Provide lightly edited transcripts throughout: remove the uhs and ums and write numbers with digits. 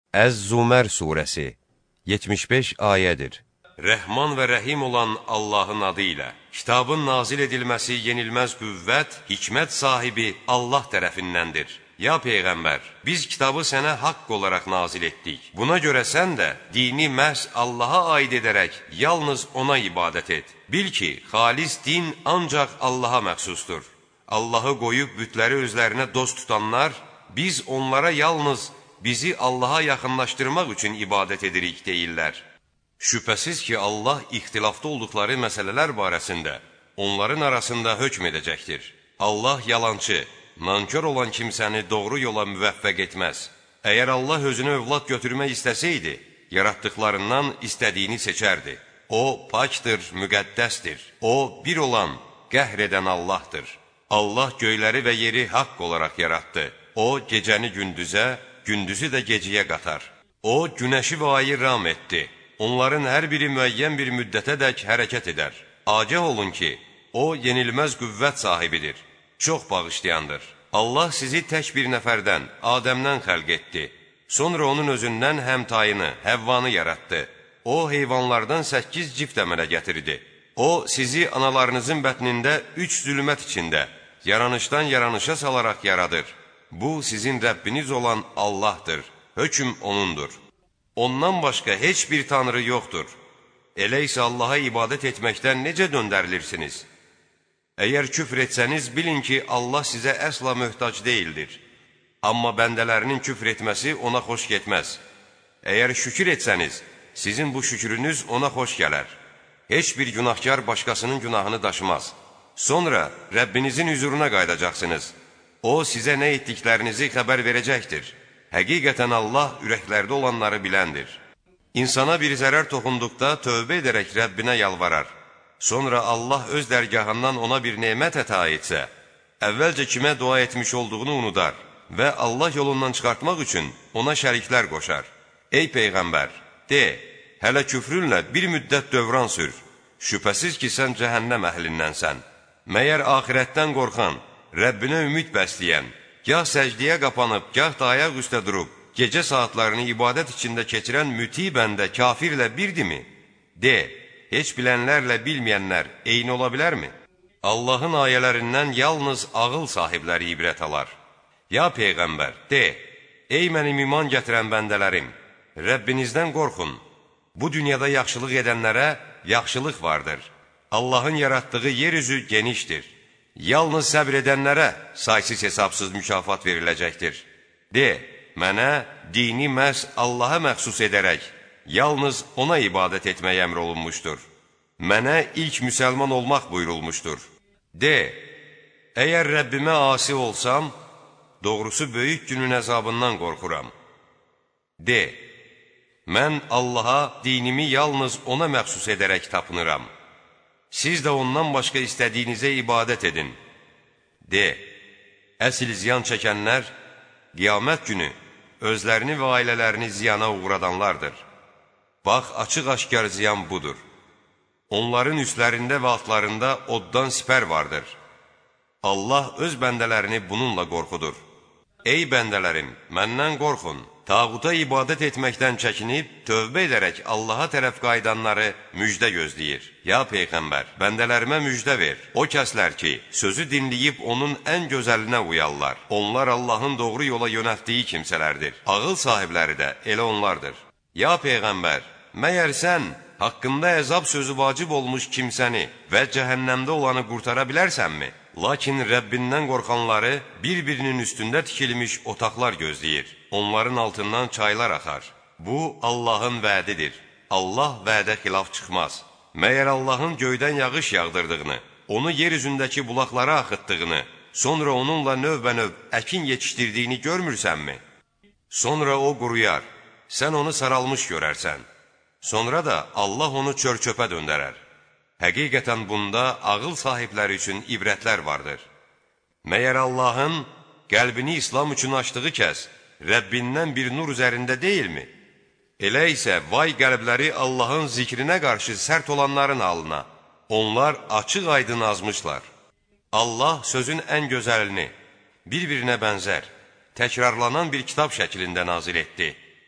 Əz-Zumər surəsi 75 ayədir. Rəhman və rəhim olan Allahın adı ilə. Kitabın nazil edilməsi yenilməz qüvvət, hikmət sahibi Allah tərəfindəndir. Ya Peyğəmbər, biz kitabı sənə haqq olaraq nazil etdik. Buna görə sən də dini məhz Allaha aid edərək yalnız ona ibadət et. Bil ki, xalis din ancaq Allaha məxsusdur. Allahı qoyub bütləri özlərinə dost tutanlar, biz onlara yalnız bizi Allaha yaxınlaşdırmaq üçün ibadət edirik deyirlər. Şübhəsiz ki, Allah ixtilafda olduqları məsələlər barəsində onların arasında hökm edəcəkdir. Allah yalançı, nankör olan kimsəni doğru yola müvəffəq etməz. Əgər Allah özünə övlad götürmək istəsəydi, yaratdıqlarından istədiyini seçərdi. O, pakdır, müqəddəsdir. O, bir olan, qəhr edən Allahdır. Allah göyləri və yeri haqq olaraq yaratdı. O, gecəni gündüzə, gündüzü də gecəyə qatar. O, günəşi və ayı ram etdi. Onların hər biri müəyyən bir müddətədək hərəkət edər. Agah olun ki, o, yenilməz qüvvət sahibidir. Çox bağışlayandır. Allah sizi tək bir nəfərdən, Adəmdən xəlq etdi. Sonra onun özündən həmtayını, Həvvanı yaratdı. O, heyvanlardan 8 cift əmələ gətirdi. O, sizi analarınızın bətnində 3 zülmət içində, yaranışdan yaranışa salaraq yaradır. Bu, sizin Rəbbiniz olan Allahdır. Hökm O'nundur. Ondan başqa heç bir tanrı yoxdur. Elə isə Allaha ibadət etməkdən necə döndərilirsiniz? Əgər küfr etsəniz, bilin ki, Allah sizə əsla möhtac deyildir. Amma bəndələrinin küfr etməsi ona xoş getməz. Əgər şükür etsəniz, sizin bu şükrünüz ona xoş gələr. Heç bir günahkar başqasının günahını daşımaz. Sonra Rəbbinizin hüzuruna qayıdacaqsınız. O, sizə nə etdiklərinizi xəbər verəcəkdir. Həqiqətən Allah ürəklərdə olanları biləndir. İnsana bir zərər toxunduqda tövbə edərək Rəbbinə yalvarar. Sonra Allah öz dərgahından ona bir nemət əta etsə, əvvəlcə kimə dua etmiş olduğunu unudar və Allah yolundan çıxartmaq üçün ona şəriklər qoşar. Ey Peyğəmbər, de, hələ küfrünlə bir müddət dövran sür. Şübhəsiz ki, sən cəhənnəm əhlindənsən. Məyər axirətdən qorxan, Rəbbinə ümid bəsləyən, gah səcdiyə qapanıb, gah da ayaq üstə durub, gecə saatlarını ibadət içində keçirən müti bəndə kafirlə birdimi? De, heç bilənlərlə bilməyənlər eyni ola bilərmi? Allahın ayələrindən yalnız ağıl sahibləri ibrət alar. Ya Peyğəmbər, de, ey mənim iman gətirən bəndələrim, Rəbbinizdən qorxun. Bu dünyada yaxşılıq edənlərə yaxşılıq vardır. Allahın yaratdığı yeryüzü genişdir. Yalnız səbr edənlərə saysız hesabsız mükafat veriləcəkdir. De, mənə dini məhz Allaha məxsus edərək, yalnız ona ibadət etmək əmr olunmuşdur. Mənə ilk müsəlman olmaq buyurulmuşdur. De, əgər Rəbbimə asi olsam, doğrusu böyük günün əzabından qorxuram. De, mən Allaha dinimi yalnız ona məxsus edərək tapınıram. Siz də ondan başqa istədiyinizə ibadət edin. De, əsl ziyan çəkənlər, qiyamət günü özlərini və ailələrini ziyana uğradanlardır. Bax, açıq-aşkar ziyan budur. Onların üstlərində və altlarında oddan sipər vardır. Allah öz bəndələrini bununla qorxudur. Ey bəndələrim, məndən qorxun. Tağuta ibadət etməkdən çəkinib, tövbə edərək Allaha tərəf qayıdanları müjdə gözləyir. Ya Peyğəmbər, bəndələrimə müjdə ver. O kəslər ki, sözü dinləyib onun ən gözəlinə uyarlar. Onlar Allahın doğru yola yönəltdiyi kimsələrdir. Ağıl sahibləri də elə onlardır. Ya Peyğəmbər, məyər sən haqqında əzab sözü vacib olmuş kimsəni və cəhənnəmdə olanı qurtara bilərsənmi? Lakin Rəbbindən qorxanları bir-birinin üstündə tikilmiş otaqlar gözləyir. Onların altından çaylar axar. Bu, Allahın vədidir. Allah vədə xilaf çıxmaz. Məyər Allahın göydən yağış yağdırdığını, onu yer üzündəki bulaqlara axıtdığını, sonra onunla növbə-növ əkin yetişdirdiyini görmürsənmi? Sonra o quruyar, sən onu saralmış görərsən. Sonra da Allah onu çör-çöpə döndərər. Həqiqətən bunda ağıl sahibləri üçün ibrətlər vardır. Məyər Allahın qəlbini İslam üçün açdığı kəs, Rəbbindən bir nur üzərində deyilmi? Elə isə vay qəlbləri Allahın zikrinə qarşı sərt olanların halına. Onlar açıq-aydın azmışlar. Allah sözün ən gözəlini, bir-birinə bənzər, təkrarlanan bir kitab şəklində nazil etdi.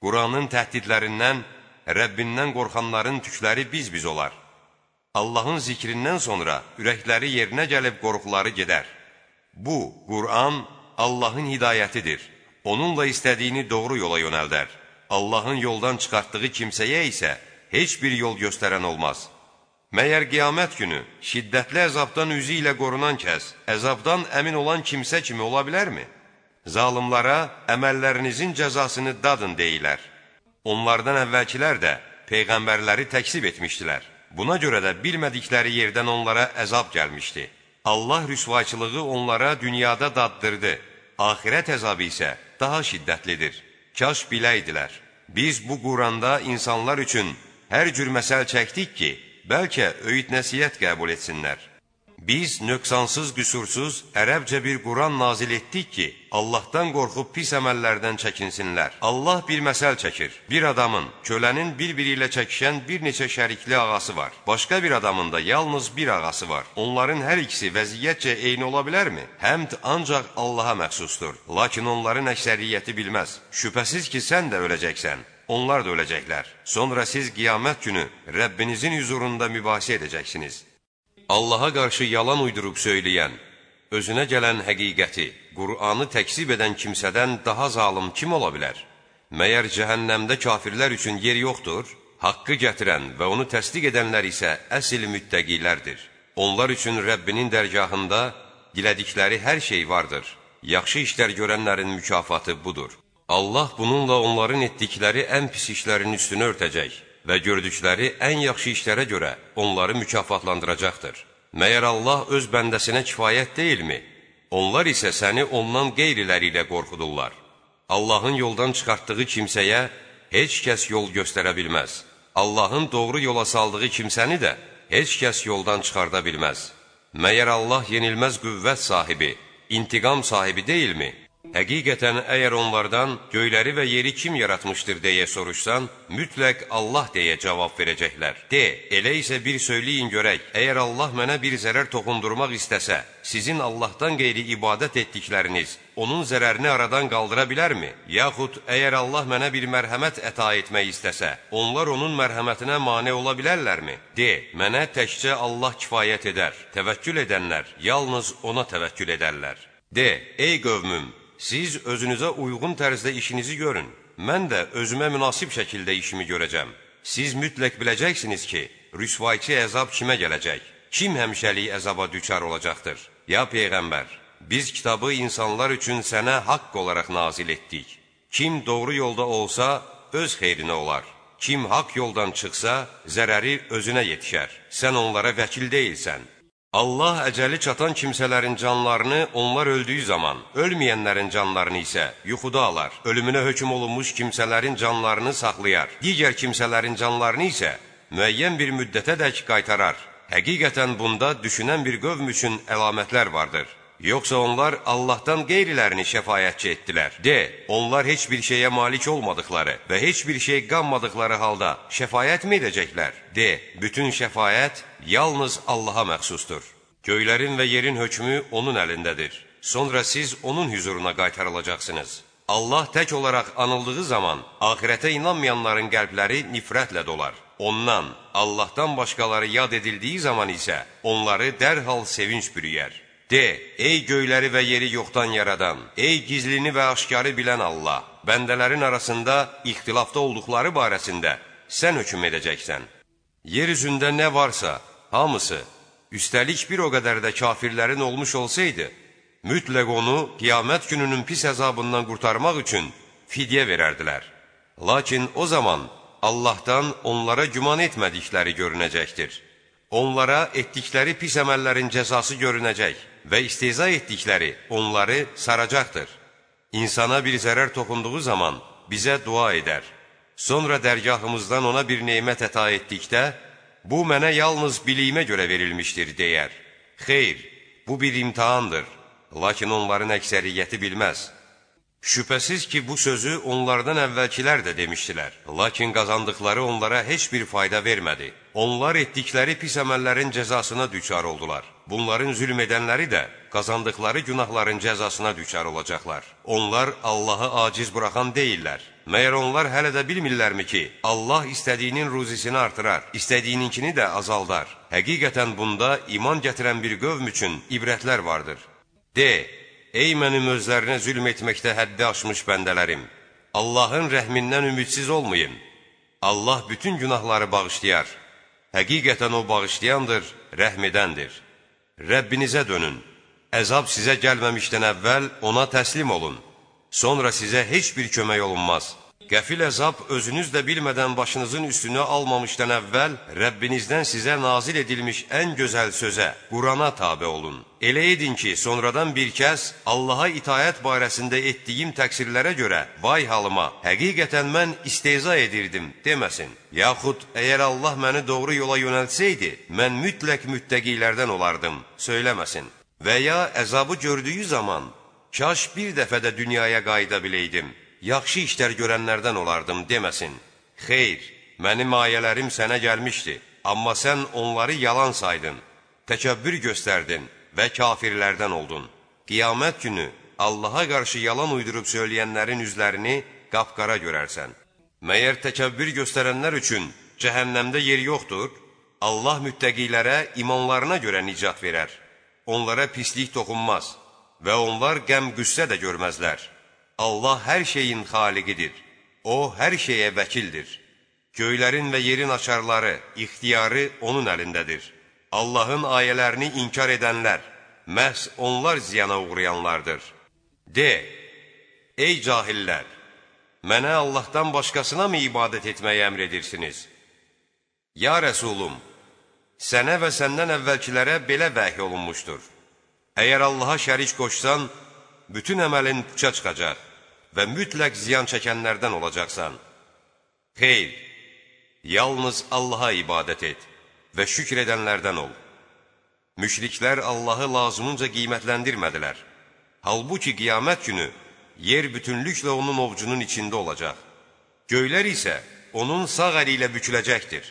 Quranın təhdidlərindən, Rəbbindən qorxanların tükləri biz-biz olar. Allahın zikrindən sonra ürəkləri yerinə gəlib qorxuları gedər. Bu, Quran Allahın hidayətidir. Onunla istədiyini doğru yola yönəldər. Allahın yoldan çıxartdığı kimsəyə isə heç bir yol göstərən olmaz. Məyər qiyamət günü şiddətli əzabdan üzü ilə qorunan kəs, əzabdan əmin olan kimsə kimi ola bilərmi? Zalimlara əməllərinizin cəzasını dadın deyilər. Onlardan əvvəlkilər də peyğəmbərləri təkzib etmişdilər. Buna görə də bilmədikləri yerdən onlara əzab gəlmişdi. Allah rüsvayçılığı onlara dünyada daddırdı. Axirət əzabı isə daha şiddətlidir. Kaş biləydilər. Biz bu Quranda insanlar üçün hər cür məsəl çəkdik ki, bəlkə öyüd nəsihət qəbul etsinlər. Biz nöqsansız, qüsursuz, ərəbcə bir Quran nazil etdik ki, Allahdan qorxub pis əməllərdən çəkinsinlər. Allah bir məsəl çəkir. Bir adamın, kölənin bir-biri ilə çəkişən bir neçə şərikli ağası var. Başqa bir adamın da yalnız bir ağası var. Onların hər ikisi vəziyyətcə eyni ola bilərmi? Həmd ancaq Allaha məxsusdur. Lakin onların əksəriyyəti bilməz. Şübhəsiz ki, sən də öləcəksən. Onlar da öləcəklər. Sonra siz qiyamət günü Rəbbinizin hüzurunda mübahisə edəcəksiniz. Allaha qarşı yalan uydurub söyləyən, özünə gələn həqiqəti, Qur'anı təkzib edən kimsədən daha zalım kim ola bilər? Məyər cəhənnəmdə kafirlər üçün yer yoxdur? Haqqı gətirən və onu təsdiq edənlər isə əsl müttəqilərdir. Onlar üçün Rəbbinin dərgahında dilədikləri hər şey vardır. Yaxşı işlər görənlərin mükafatı budur. Allah bununla onların etdikləri ən pis işlərin üstünü örtəcək və gördükləri ən yaxşı işlərə görə onları mükafatlandıracaqdır. Məyər Allah öz bəndəsinə kifayət deyilmi? Onlar isə səni ondan qeyriləri ilə qorxudurlar. Allahın yoldan çıxartdığı kimsəyə heç kəs yol göstərə bilməz. Allahın doğru yola saldığı kimsəni də heç kəs yoldan çıxarda bilməz. Məyər Allah yenilməz qüvvət sahibi, intiqam sahibi deyilmi? Həqiqətən, əgər onlardan göyləri və yeri kim yaratmışdır deyə soruşsan, mütləq Allah deyə cavab verəcəklər. De, elə isə bir söyləyin görək, əgər Allah mənə bir zərər toxundurmaq istəsə, sizin Allahdan qeyri ibadət etdikləriniz onun zərərini aradan qaldıra bilərmi? Yaxud, əgər Allah mənə bir mərhəmət əta etmək istəsə, onlar onun mərhəmətinə mane ola bilərlərmi? De, mənə təkcə Allah kifayət edər, təvəkkül edənlər yalnız ona təvəkkül edərlər. De, ey qövmüm! Siz özünüzə uyğun tərzdə işinizi görün. Mən də özümə münasib şəkildə işimi görəcəm. Siz mütləq biləcəksiniz ki, rüsvayçı əzab kimə gələcək? Kim həmişəlik əzaba düçar olacaqdır? Ya Peyğəmbər, biz kitabı insanlar üçün sənə haqq olaraq nazil etdik. Kim doğru yolda olsa, öz xeyrinə olar. Kim haqq yoldan çıxsa, zərəri özünə yetişər. Sən onlara vəkil deyilsən. Allah əcəli çatan kimsələrin canlarını onlar öldüyü zaman, ölməyənlərin canlarını isə yuxuda alar. Ölümünə hökm olunmuş kimsələrin canlarını saxlayar. Digər kimsələrin canlarını isə müəyyən bir müddətədək qaytarar. Həqiqətən bunda düşünən bir qövm üçün əlamətlər vardır. Yoxsa onlar Allahdan qeyrilərini şəfayətçi etdilər. De, onlar heç bir şeyə malik olmadıqları və heç bir şey qanmadıqları halda şəfayət mi edəcəklər? De, bütün şəfayət yalnız Allaha məxsusdur. Göylərin və yerin hökmü onun əlindədir. Sonra siz onun hüzuruna qaytarılacaqsınız. Allah tək olaraq anıldığı zaman axirətə inanmayanların qəlbləri nifrətlə dolar. Ondan, Allahdan başqaları yad edildiyi zaman isə onları dərhal sevinç bürüyər. De, ey göyləri və yeri yoxdan yaradan, ey gizlini və aşkarı bilən Allah, bəndələrin arasında ixtilafda olduqları barəsində sən hökm edəcəksən. Yer üzündə nə varsa, hamısı, üstəlik bir o qədər də kafirlərin olmuş olsaydı, mütləq onu qiyamət gününün pis əzabından qurtarmaq üçün fidyə verərdilər. Lakin o zaman Allahdan onlara güman etmədikləri görünəcəkdir. Onlara etdikləri pis əməllərin cəzası görünəcək və istehza etdikləri onları saracaqdır. İnsana bir zərər toxunduğu zaman bizə dua edər. Sonra dərgahımızdan ona bir nemət əta etdikdə, bu mənə yalnız biliyimə görə verilmişdir, deyər. Xeyr, bu bir imtihandır, lakin onların əksəriyyəti bilməz. Şübhəsiz ki, bu sözü onlardan əvvəlkilər də demişdilər, lakin qazandıqları onlara heç bir fayda vermədi. Onlar etdikləri pis əməllərin cəzasına düçar oldular. Bunların zülm edənləri də qazandıqları günahların cəzasına düçar olacaqlar. Onlar Allahı aciz buraxan deyillər. Məyər onlar hələ də bilmirlərmi ki, Allah istədiyinin ruzisini artırar, istədiyininkini də azaldar. Həqiqətən bunda iman gətirən bir qövm üçün ibrətlər vardır. De, ey mənim özlərinə zülm etməkdə həddi aşmış bəndələrim, Allahın rəhmindən ümidsiz olmayın. Allah bütün günahları bağışlayar. Həqiqətən o bağışlayandır, rəhm edəndir. Rəbbinizə dönün. Əzab sizə gəlməmişdən əvvəl ona təslim olun. Sonra sizə heç bir kömək olunmaz. Qəfil əzab özünüz də bilmədən başınızın üstünə almamışdan əvvəl Rəbbinizdən sizə nazil edilmiş ən gözəl sözə, Qurana tabe olun. Elə edin ki, sonradan bir kəs Allaha itayət barəsində etdiyim təqsirlərə görə vay halıma, həqiqətən mən istehza edirdim deməsin. Yaxud əgər Allah məni doğru yola yönəltsəydi, mən mütləq müttəqilərdən olardım, söyləməsin. Və ya əzabı gördüyü zaman, kaş bir dəfə də dünyaya qayıda biləydim, yaxşı işlər görənlərdən olardım deməsin. Xeyr, mənim ayələrim sənə gəlmişdi, amma sən onları yalan saydın, təkəbbür göstərdin və kafirlərdən oldun. Qiyamət günü Allaha qarşı yalan uydurub söyləyənlərin üzlərini qapqara görərsən. Məyər təkəbbür göstərənlər üçün cəhənnəmdə yer yoxdur? Allah müttəqilərə imanlarına görə nicat verər. Onlara pislik toxunmaz və onlar qəm-qüssə də görməzlər. Allah hər şeyin xaliqidir. O, hər şeyə vəkildir. Göylərin və yerin açarları, ixtiyarı onun əlindədir. Allahın ayələrini inkar edənlər, məhz onlar ziyana uğrayanlardır. De, ey cahillər, mənə Allahdan başqasına mı ibadət etməyi əmr edirsiniz? Ya Rəsulum, sənə və səndən əvvəlkilərə belə vəhy olunmuşdur. Əgər Allaha şərik qoşsan, bütün əməlin puça çıxacaq və mütləq ziyan çəkənlərdən olacaqsan. Xeyr, yalnız Allaha ibadət et və şükr edənlərdən ol. Müşriklər Allahı lazımınca qiymətləndirmədilər. Halbuki qiyamət günü yer bütünlüklə onun ovcunun içində olacaq. Göylər isə onun sağ əli ilə büküləcəkdir.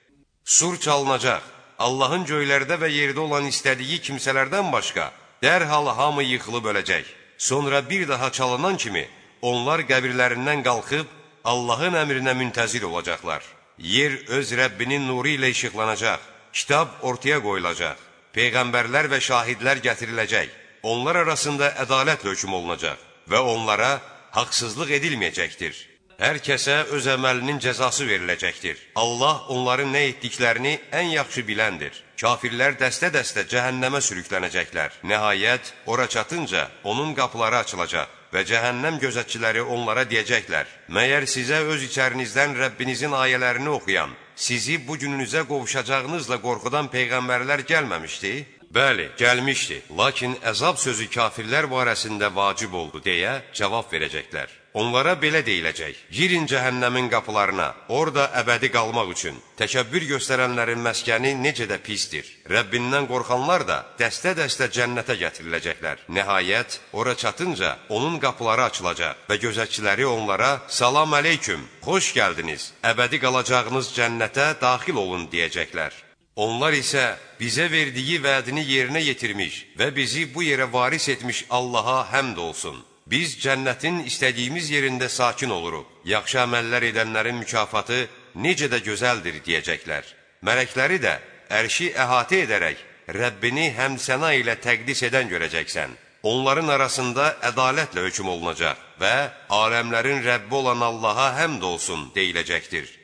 Sur çalınacaq, Allahın göylərdə və yerdə olan istədiyi kimsələrdən başqa dərhal hamı yıxılıb öləcək. Sonra bir daha çalınan kimi onlar qəbirlərindən qalxıb Allahın əmrinə müntəzir olacaqlar. Yer öz Rəbbinin nuru ilə işıqlanacaq, kitab ortaya qoyulacaq, peyğəmbərlər və şahidlər gətiriləcək, onlar arasında ədalətlə hökm olunacaq və onlara haqsızlıq edilməyəcəkdir. Hər kəsə öz əməlinin cəzası veriləcəkdir. Allah onların nə etdiklərini ən yaxşı biləndir. Kafirlər dəstə-dəstə cəhənnəmə sürüklənəcəklər. Nəhayət, ora çatınca onun qapıları açılacaq və cəhənnəm gözətçiləri onlara deyəcəklər: Məyər sizə öz içərinizdən Rəbbinizin ayələrini oxuyan, sizi bu gününüzə qovuşacağınızla qorxudan peyğəmbərlər gəlməmişdi? Bəli, gəlmişdi. Lakin əzab sözü kafirlər barəsində vacib oldu deyə cavab verəcəklər. Onlara belə deyiləcək: Girin cəhənnəmin qapılarına, orada əbədi qalmaq üçün. Təkəbbür göstərənlərin məskəni necə də pisdir. Rəbbindən qorxanlar da dəstə-dəstə cənnətə gətiriləcəklər. Nəhayət, ora çatınca onun qapıları açılacaq və gözətçiləri onlara: Salam əleyküm, xoş gəldiniz, əbədi qalacağınız cənnətə daxil olun deyəcəklər. Onlar isə bizə verdiyi vədini yerinə yetirmiş və bizi bu yerə varis etmiş Allaha həmd olsun. Biz cənnətin istədiyimiz yerində sakin oluruq. Yaxşı əməllər edənlərin mükafatı necə də gözəldir deyəcəklər. Mələkləri də ərşi əhatə edərək Rəbbini həmd-səna ilə təqdis edən görəcəksən. Onların arasında ədalətlə hökm olunacaq və aləmlərin Rəbbi olan Allaha həmd olsun deyiləcəkdir.